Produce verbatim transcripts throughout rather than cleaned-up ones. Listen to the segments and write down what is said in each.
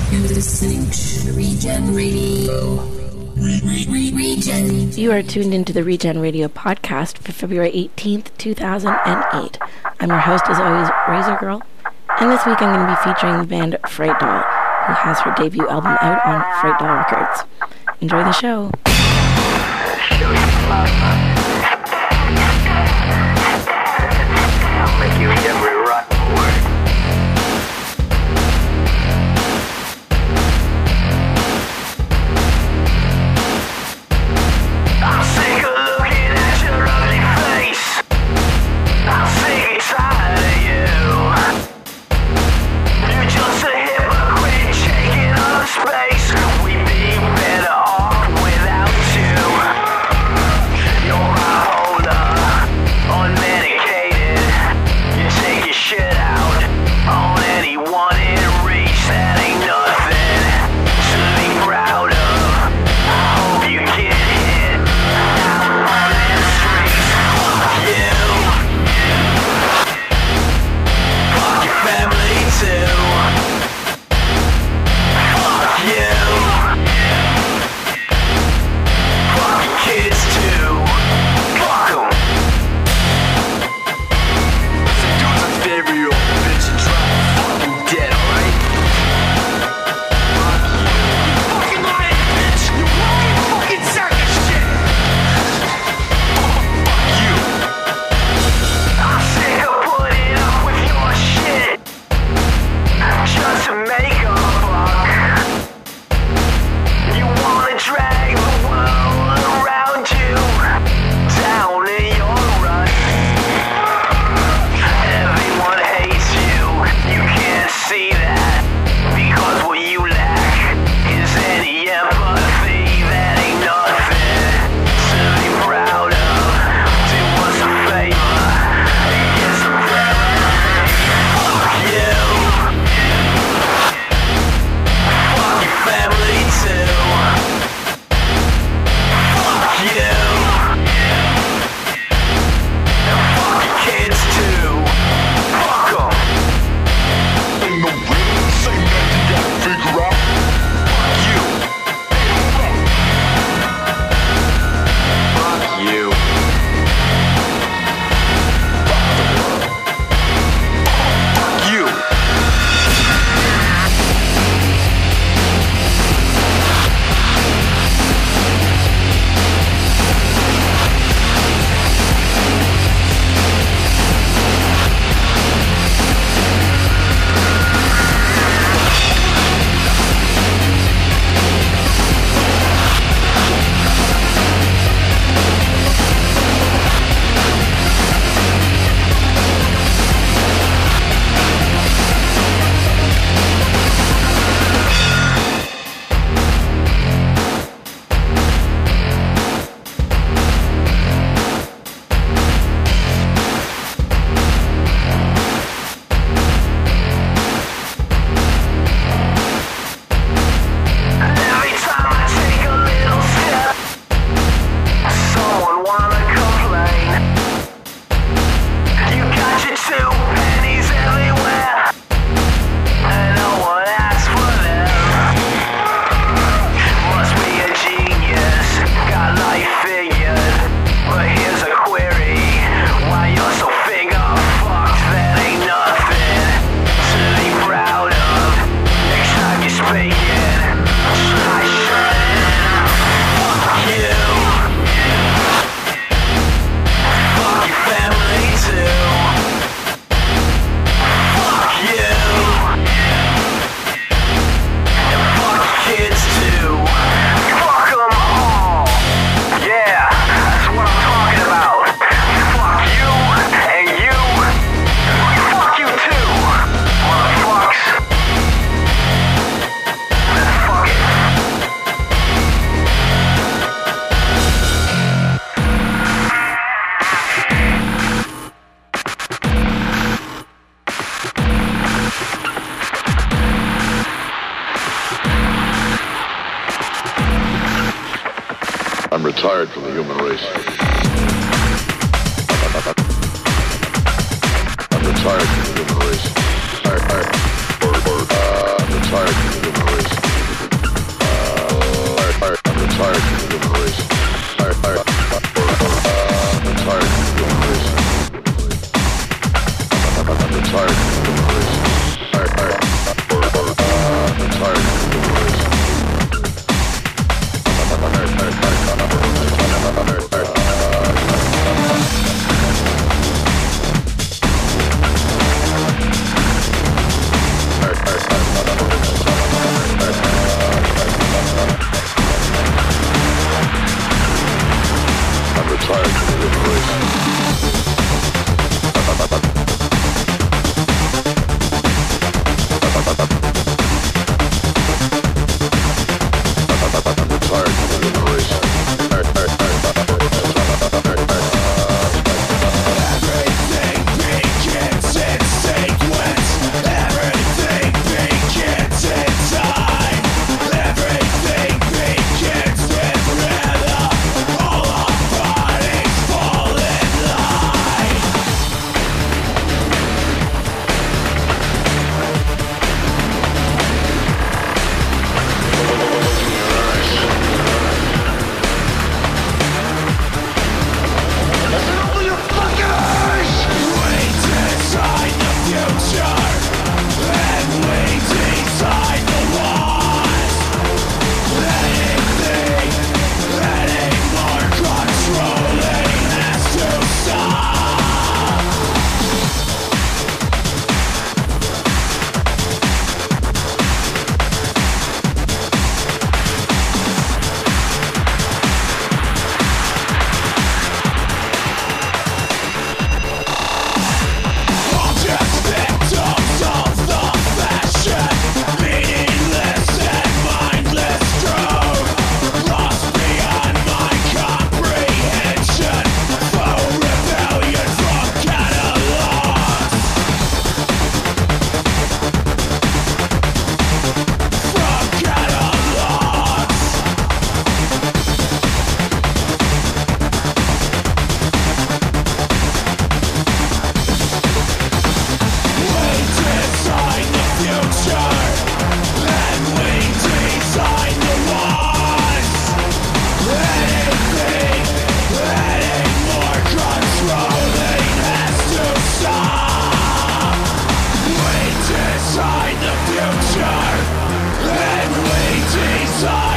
You're listening to Regen Radio. Regen. You are tuned into the Regen Radio podcast for February eighteenth, two thousand eight. I'm your host, as always, Razor Girl. And this week I'm going to be featuring the band Fright Doll, who has her debut album out on Fright Doll Records. Enjoy the show. Show you plasma. I'll make you eat every rotten word. I'm sick of looking at your ugly face. I'm sick and tired of you. You're just a hypocrite taking up space. We'd be better off without you. You're bipolar, unmedicated. You take your shit out on anyone in reach. That ain't nothing to be proud of. I hope you get hit out on the streets. You, fuck your family too. Fuck you. Fuck your kids too. Fuck 'em. Listen, do us a favor, you old bitch, and try to fucking dead, alright? Fuck you. You fucking lying bitch. You walking fucking sack of shit. Fuck you. I'm sick of putting up with your shit. Just to make a buck. You wanna drag the world around you, down in your rut. Everyone hates you, you can't see that, because what you lack is any empathy. That ain't nothing to be proud of. Do us a favor and get some therapy. Fuck you. Fuck your family too. Fuck you. And fuck your kids too. Fuck 'em. Ain't no real thing that you gotta figure out. Fuck you. Fuck you. Fuck you. Every time I take a little step, someone wanna complain. You got your two pennies everywhere, and no one asks for them. Must be a genius, got life figured. But here's a query: why you're so finger fucked? That ain't nothing to be proud of. Next time you're speaking, try shutting up. Fuck you. Fuck your family too. Fuck you. And fuck your kids too. Fuck 'em all. Yeah, that's what I'm talking about. Fuck you and you. Fuck you too, motherfucks. Fuck it. I'm retired from the human race. I'm retired from the human race. I, I, or, or, uh, I'm retired from the human race.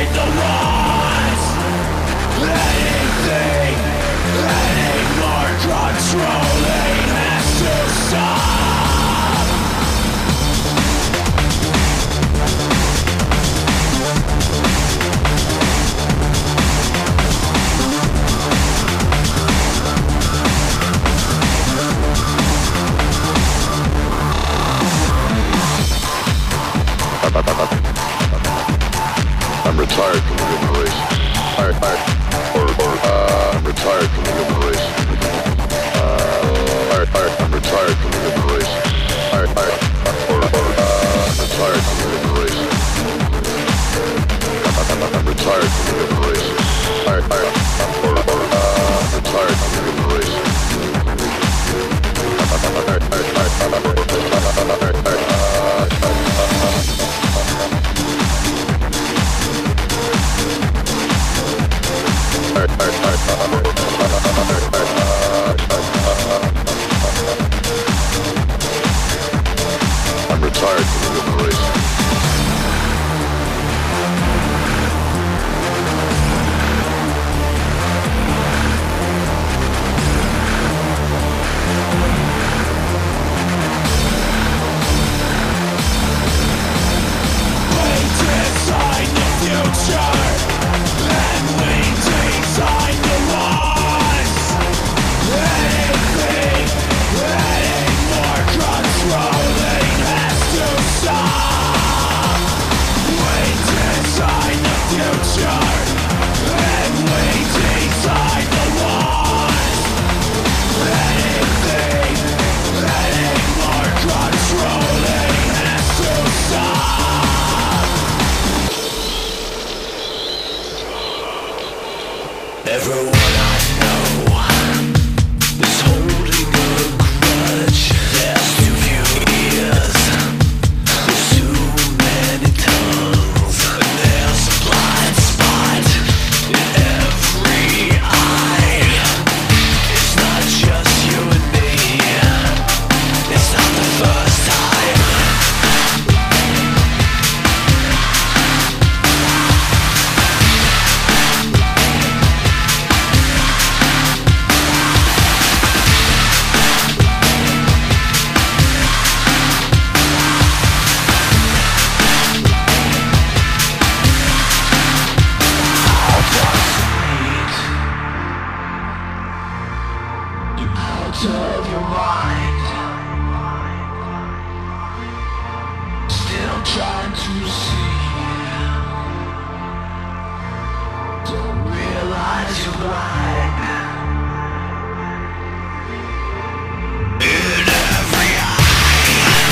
I'm retired from the human race. Tired, tired. Or, or, uh, I'm retired from the human race. Uh, tired, tired. I'm retired from the human race. Tired, tired. Or, or, uh, I'm retired from the human race. I'm, I'm retired from the human race. Tired, tired. Or, or, uh, I'm retired from the human race. Tired, tired, tired. Tired, tired. I'm retired from the human race. Wait inside the future, and wait inside the walls. Anything, any more controlling has to stop. Wait inside the future, and wait inside the walls. Anything, any more controlling has to stop. Everyone I know is holding a grudge. There's too few ears, there's too many tongues, and there's a blind spot in every eye. It's not just you and me, it's not the first time. Out of your mind, still trying to see. Don't realize you're blind. In every eye,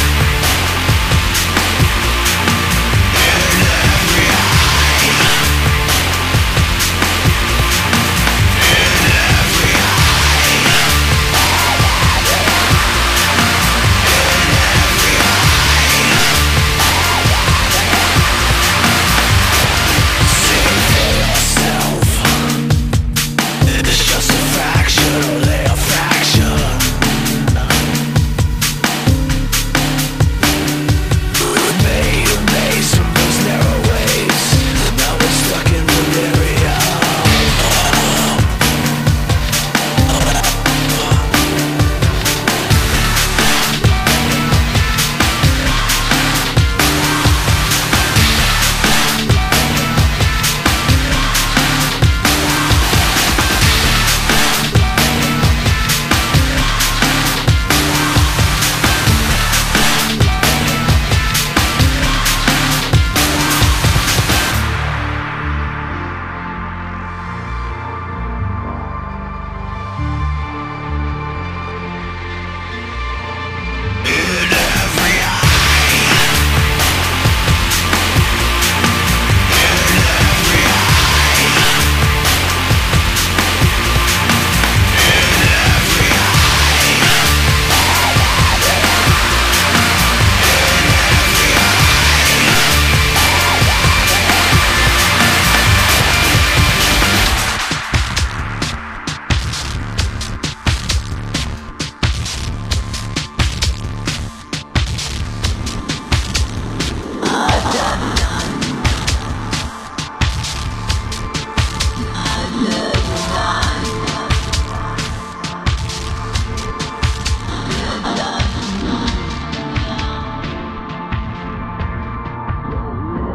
in every eye, in every eye.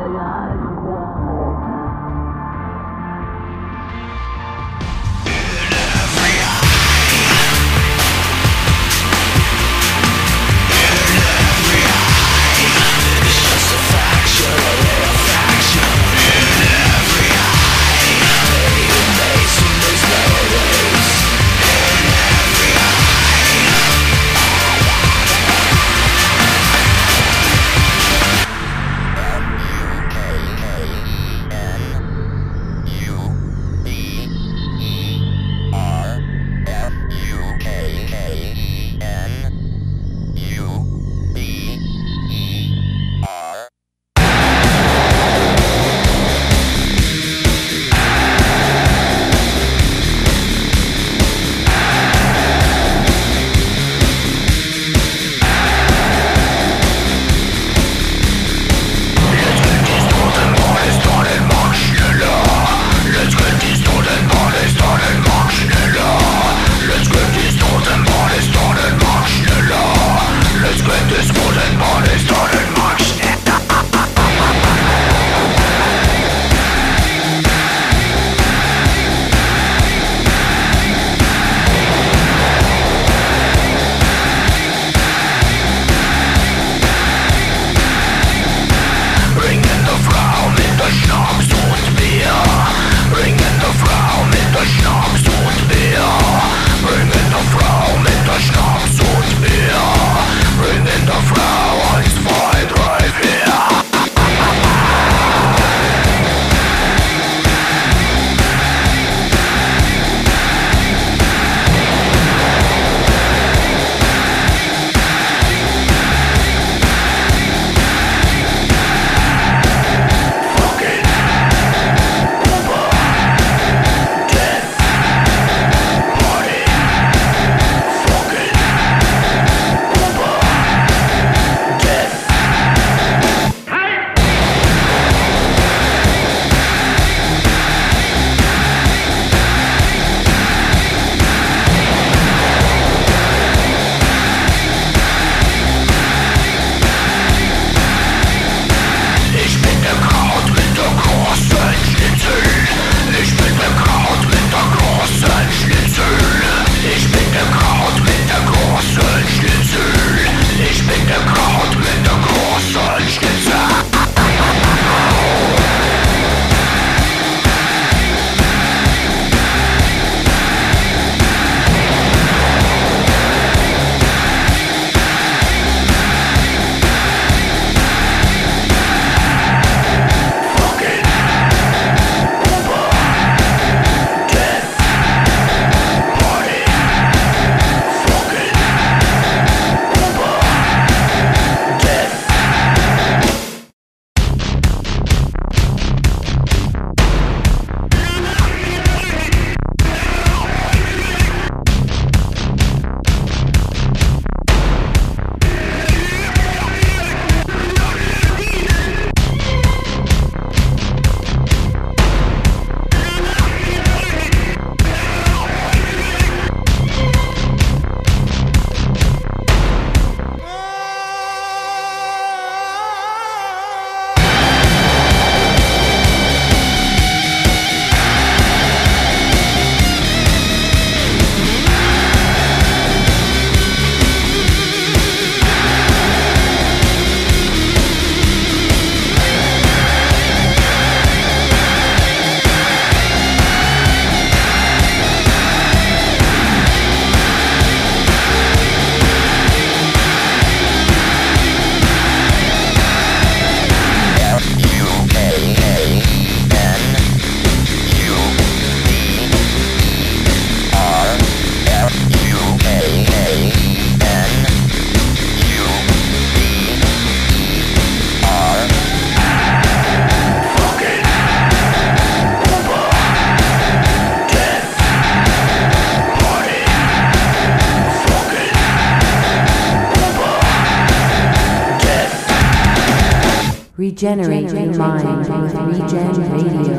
Regenerate your mind with Regen Radio.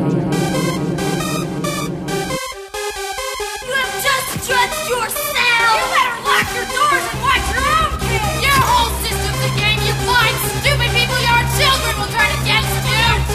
You have just judged yourself! You better lock your doors and watch your own kids! Your whole system's a game you blind, stupid people! Your children will turn against you!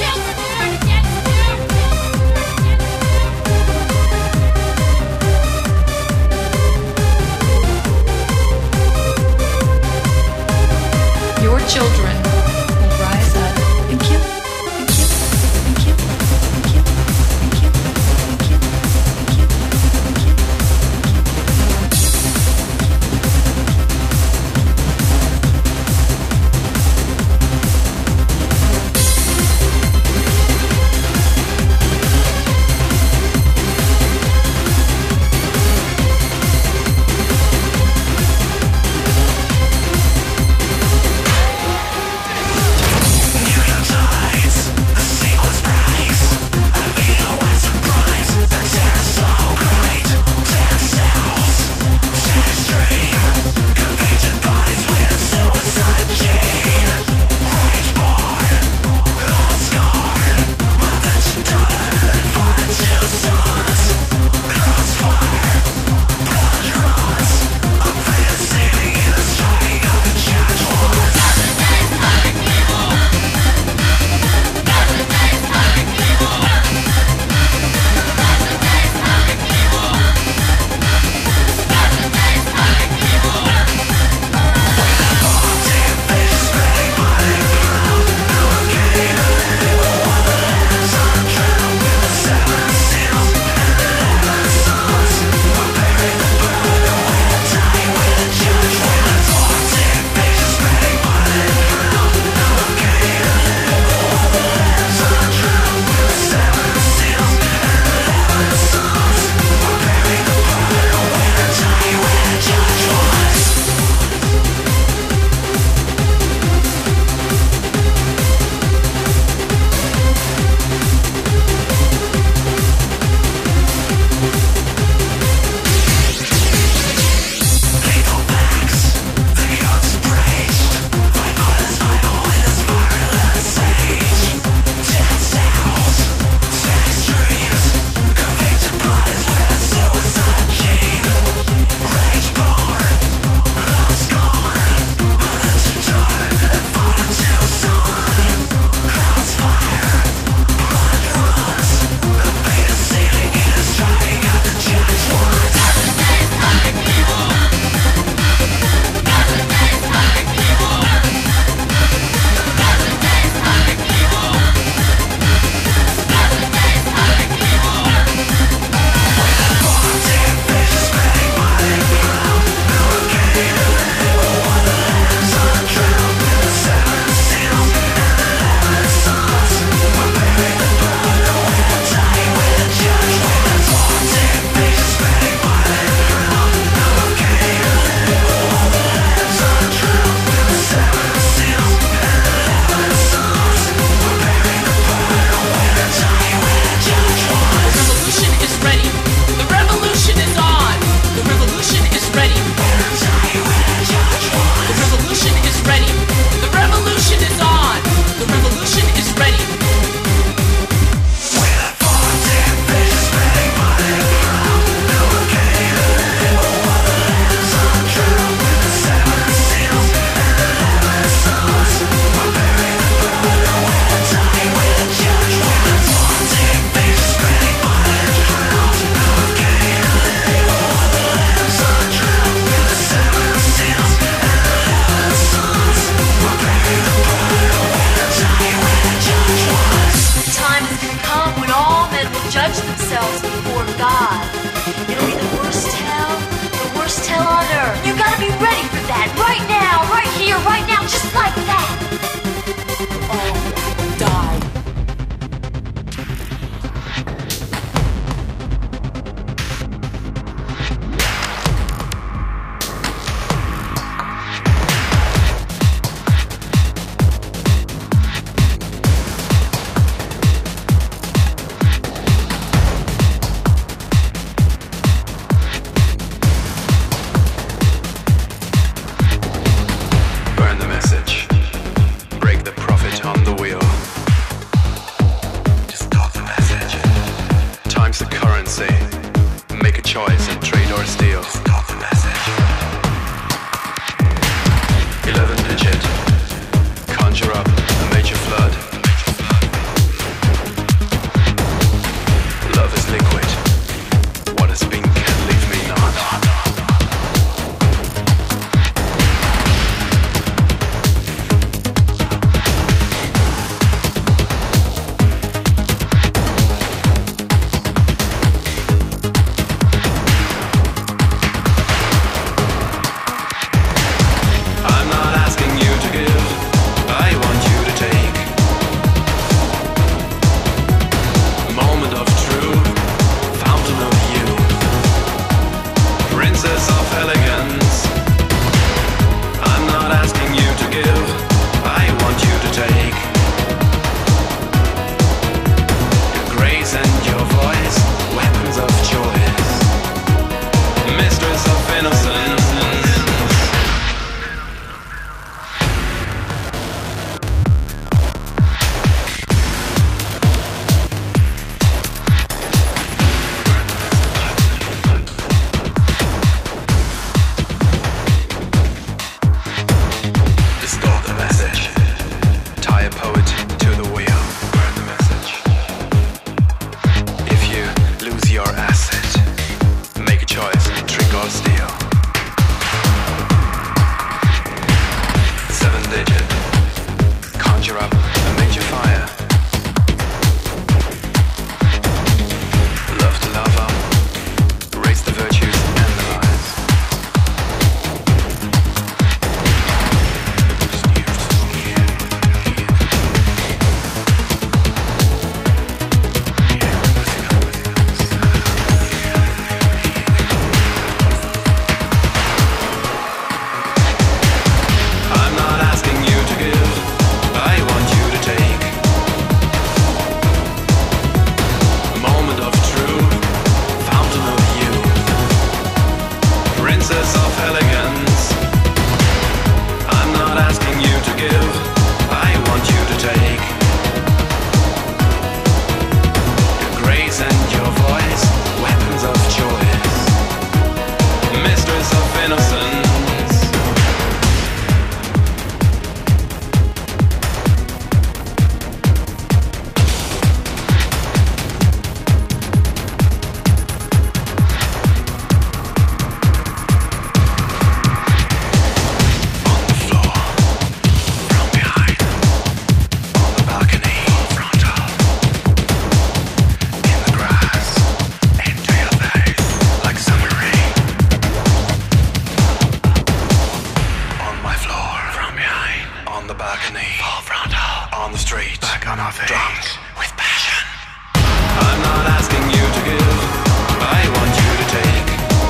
face. Drunk with passion. I'm not asking you to give, I want you to take.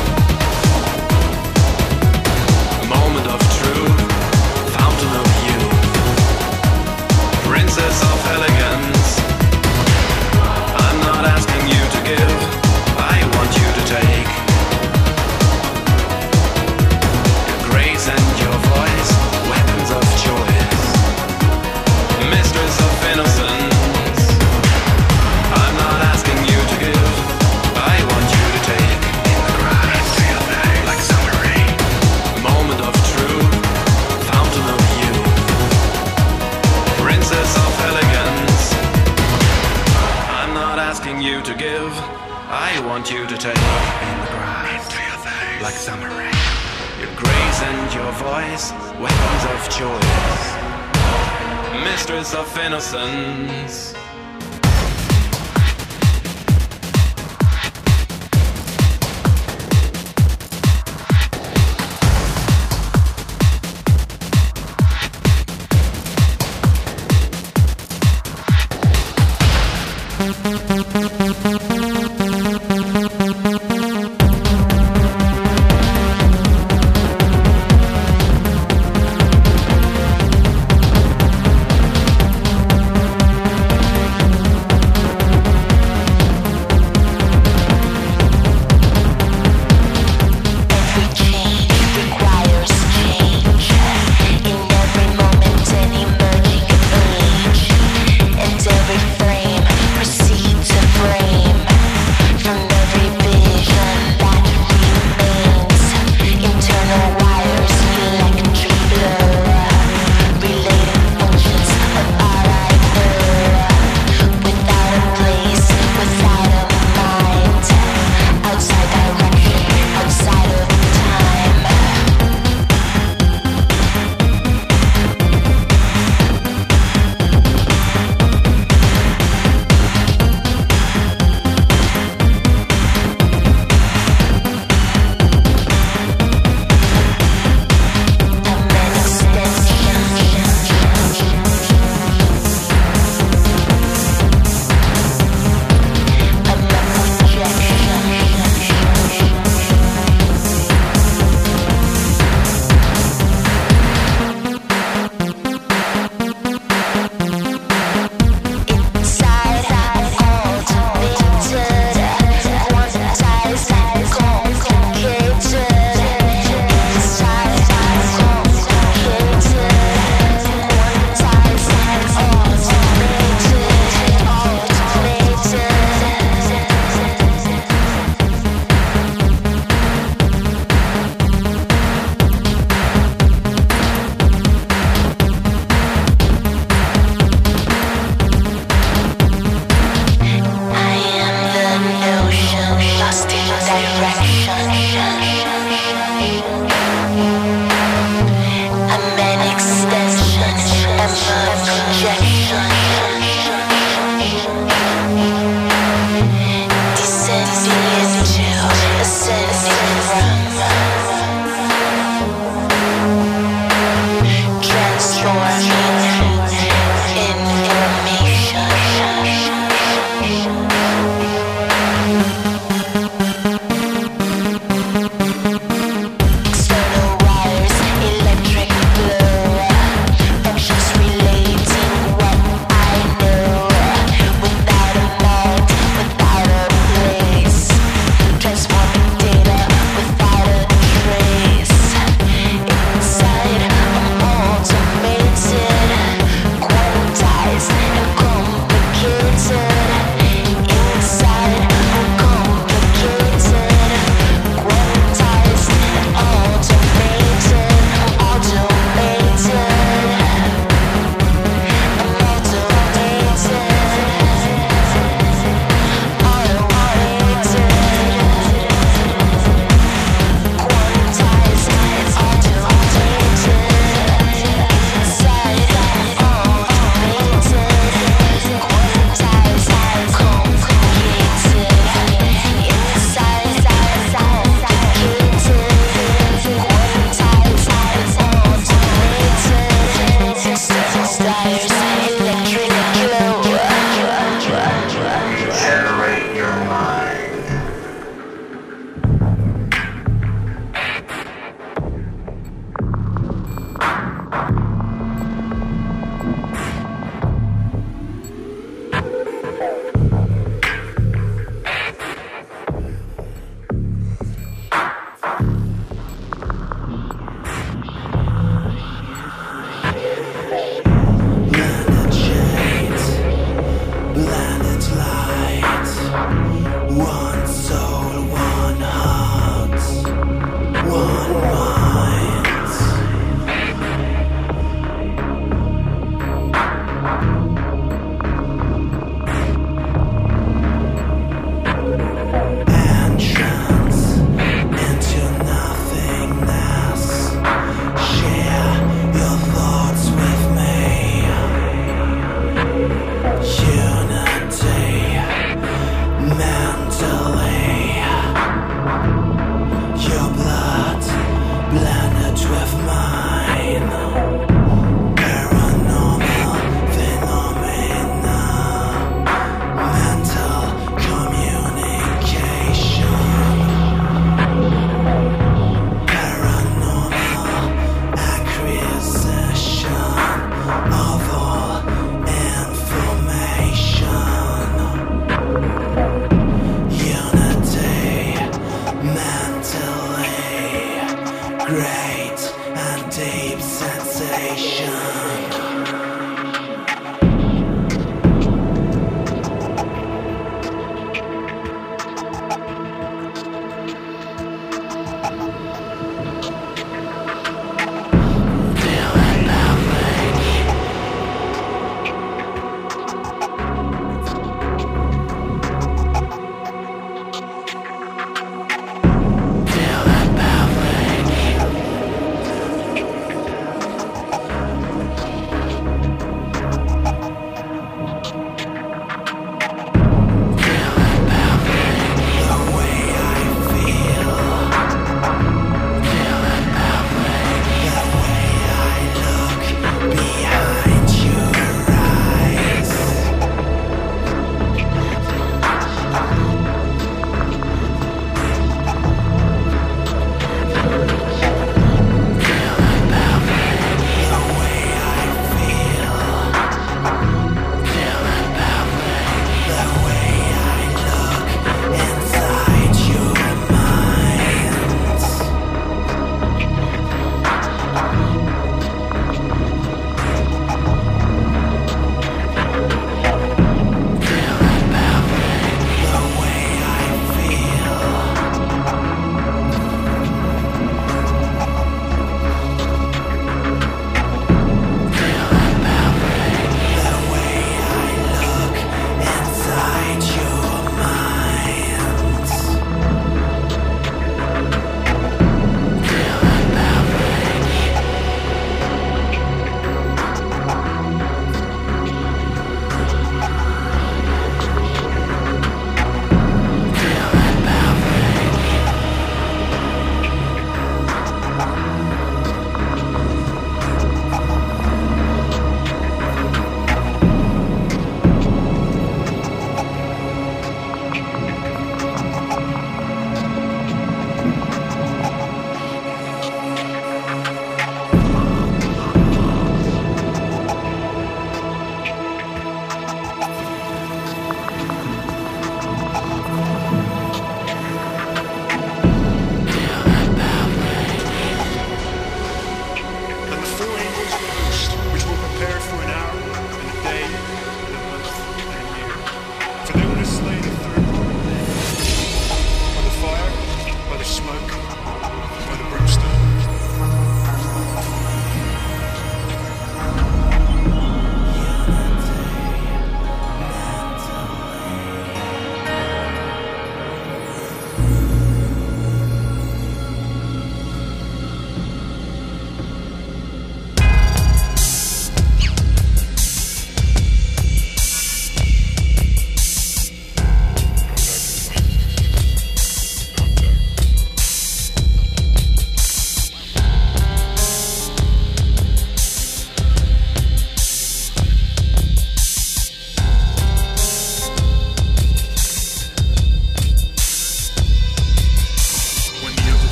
A moment of truth, fountain of youth, princess of elegance. I'm not asking you to give, I want you to take. Your grace and your voice, weapons of choice, mistress of innocence. I'm not asking you to give, I want you to take. In the grass, feel things like summer rain. A moment of truth, fountain of youth, princess of elegance. I'm not asking you to give, I want you to take. In the grass, feel things like summer rain. Your grace and your voice, weapons of choice, mistress of innocence.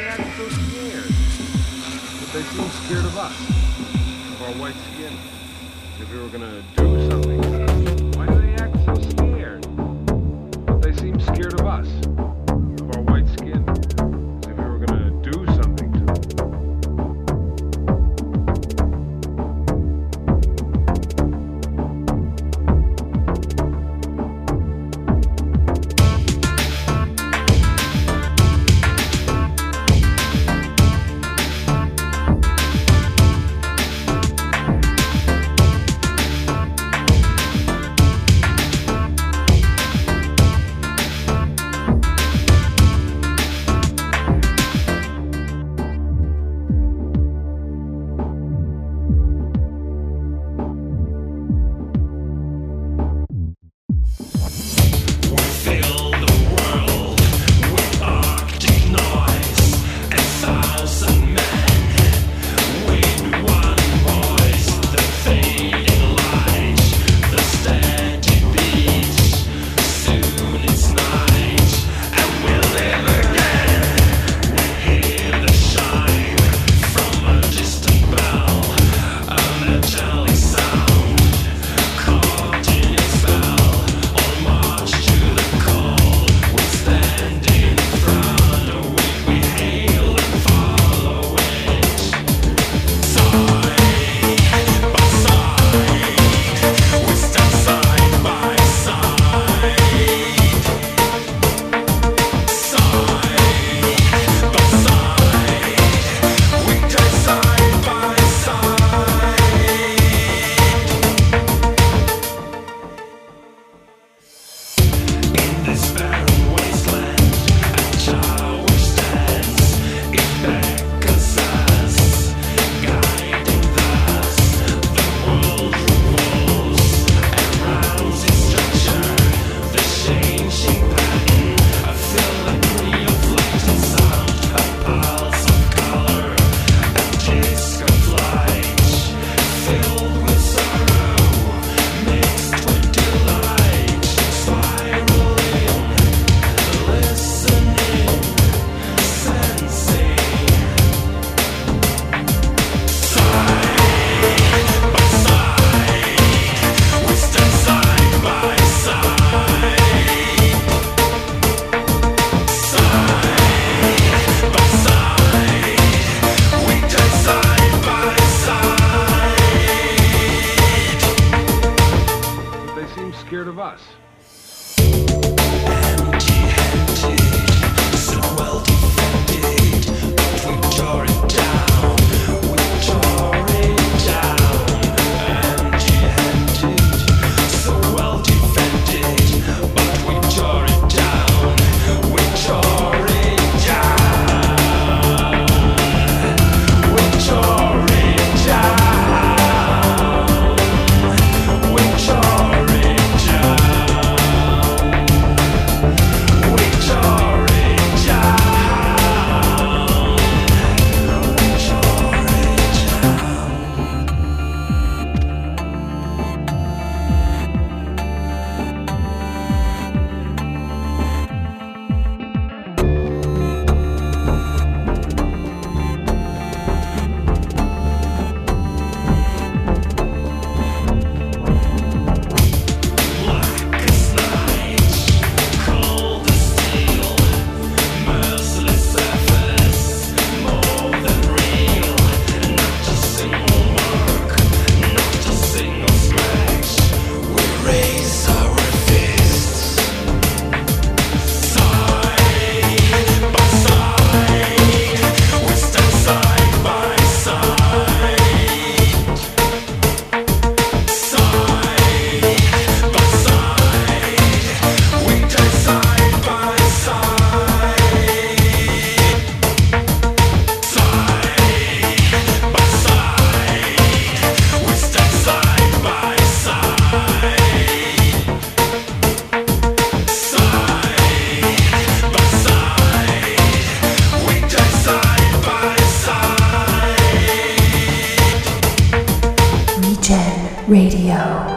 act so scared? But they seem scared of us, of our white skin. If we were gonna do something, why do they act so scared? But they seem scared of us, of our white skin. As if we were gonna do something to them. Scared of us. Radio.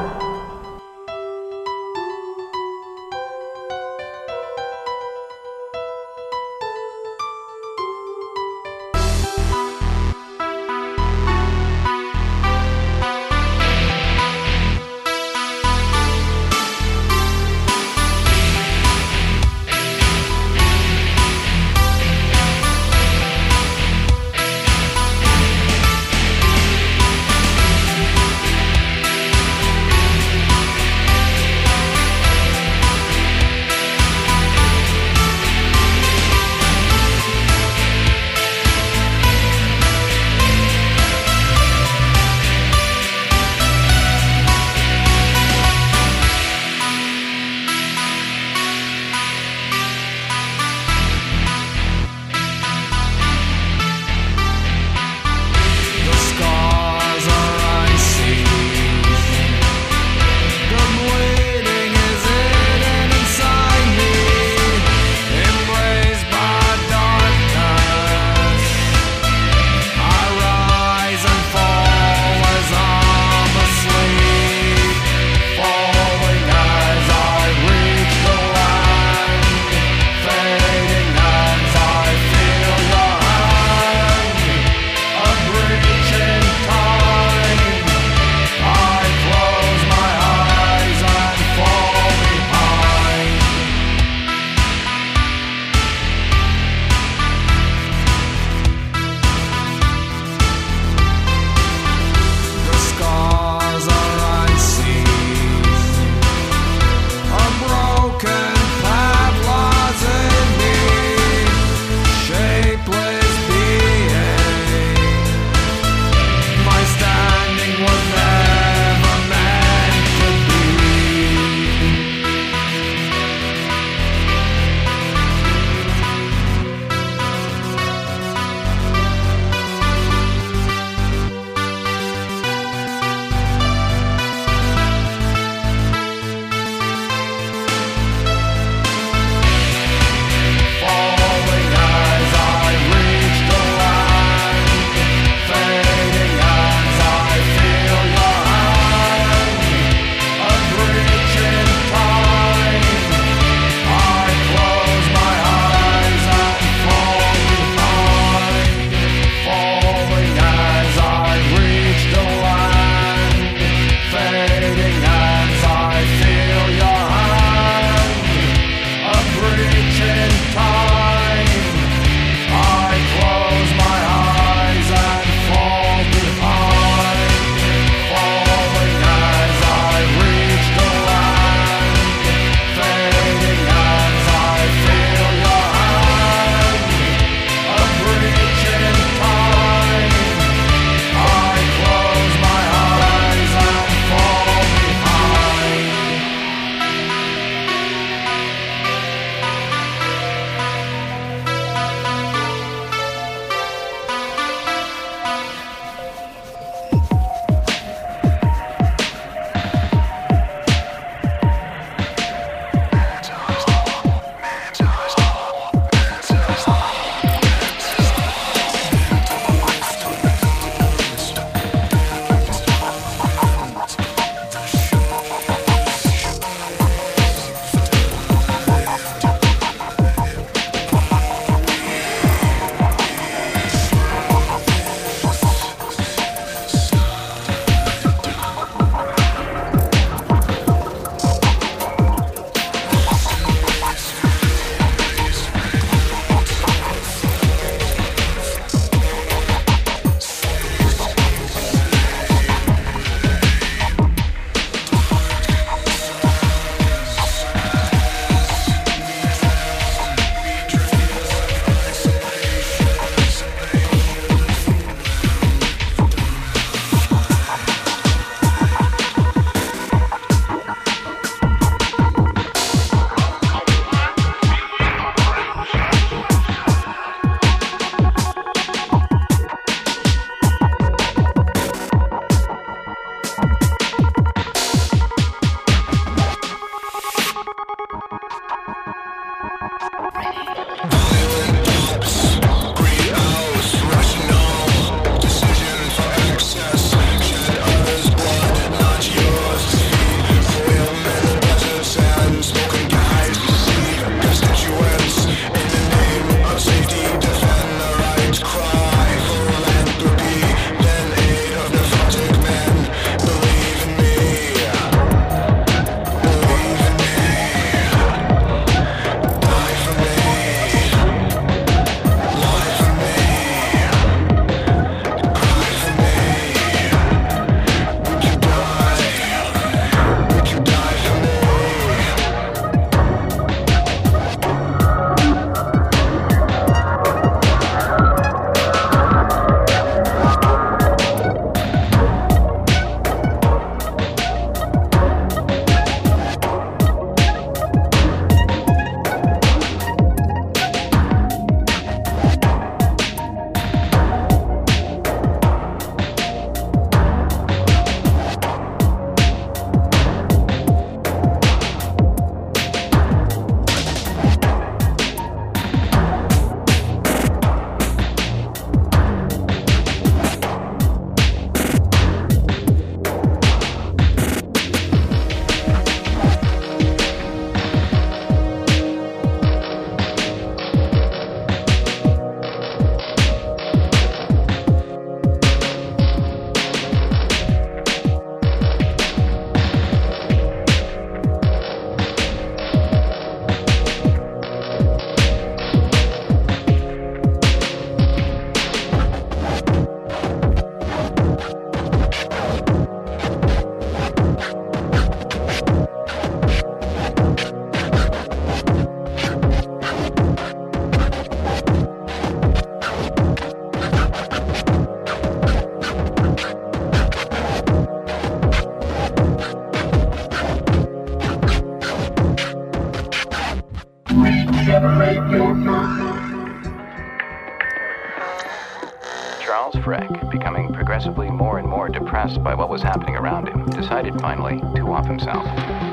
Charles Freck, becoming progressively more and more depressed by what was happening around him, decided finally to off himself.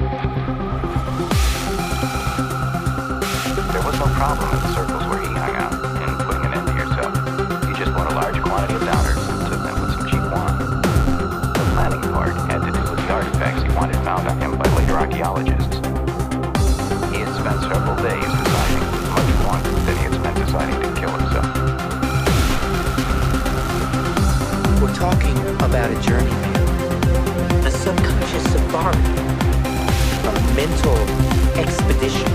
There was no problem in the circles where he hung out in putting an end to yourself. You just bought a large quantity of downers and took them with some cheap wine. The planning part had to do with the artifacts he wanted found on him by later archaeologists. He had spent several days deciding, much longer than he had spent deciding to kill himself. We're talking about a journey, man. A subconscious safari. A mental expedition.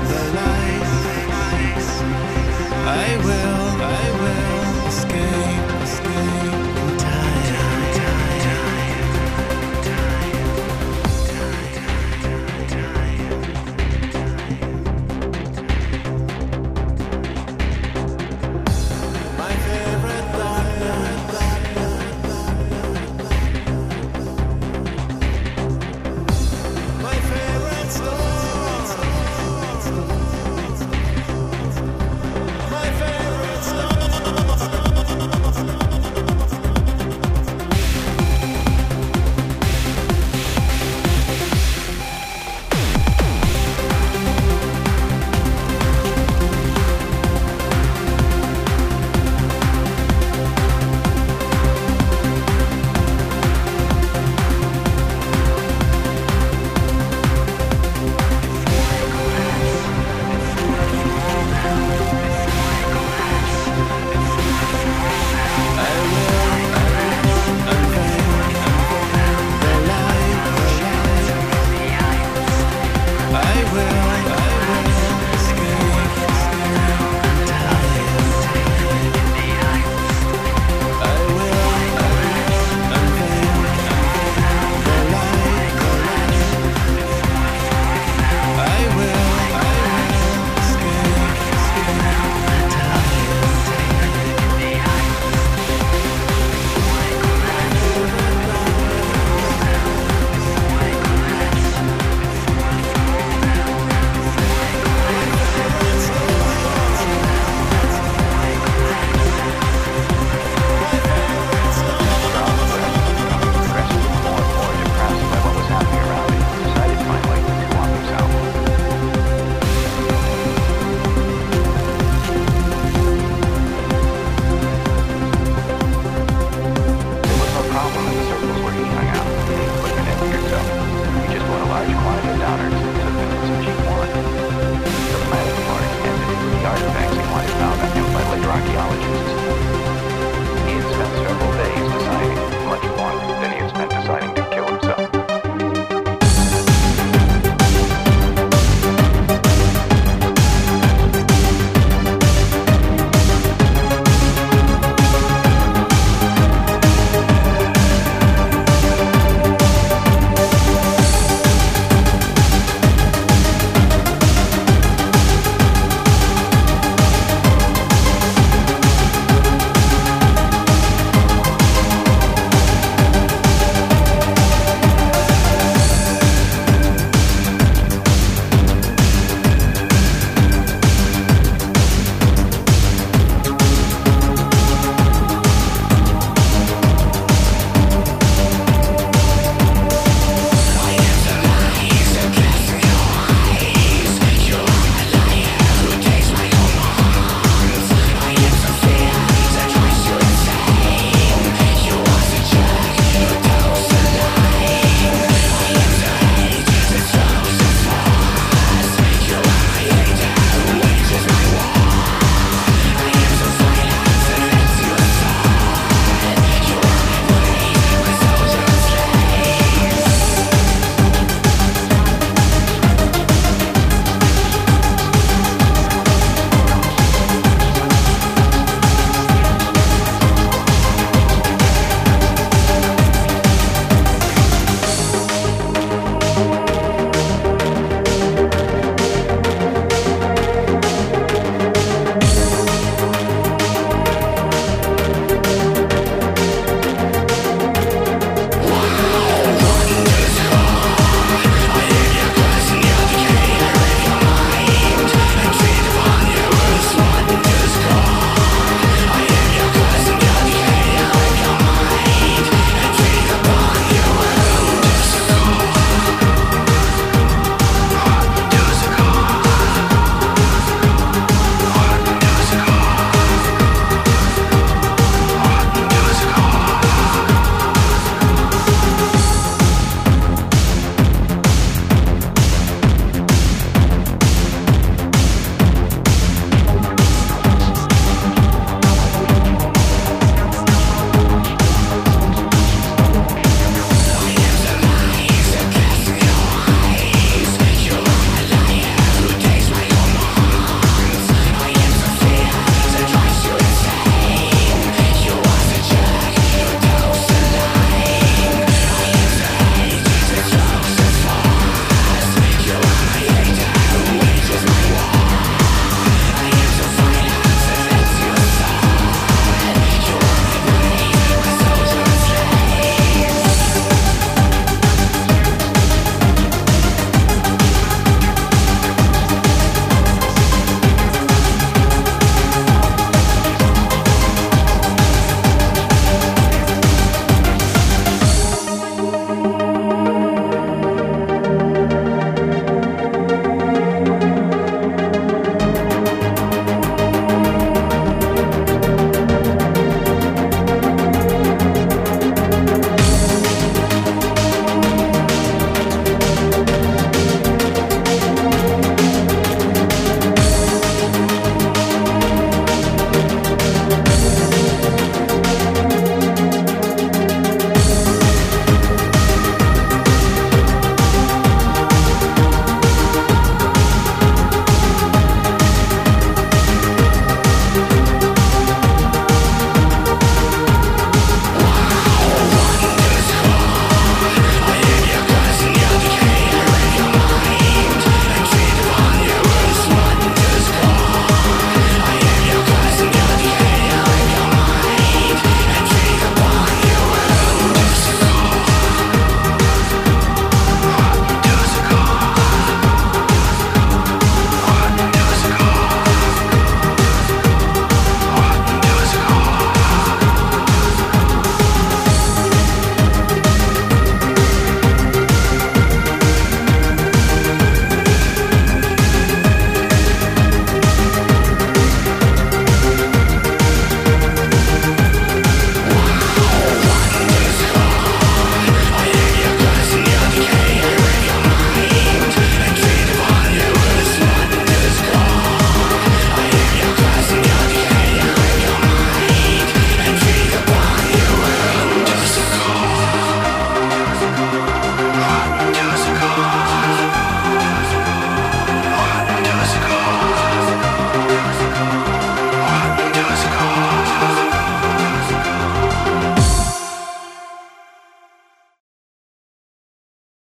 I will, I will escape.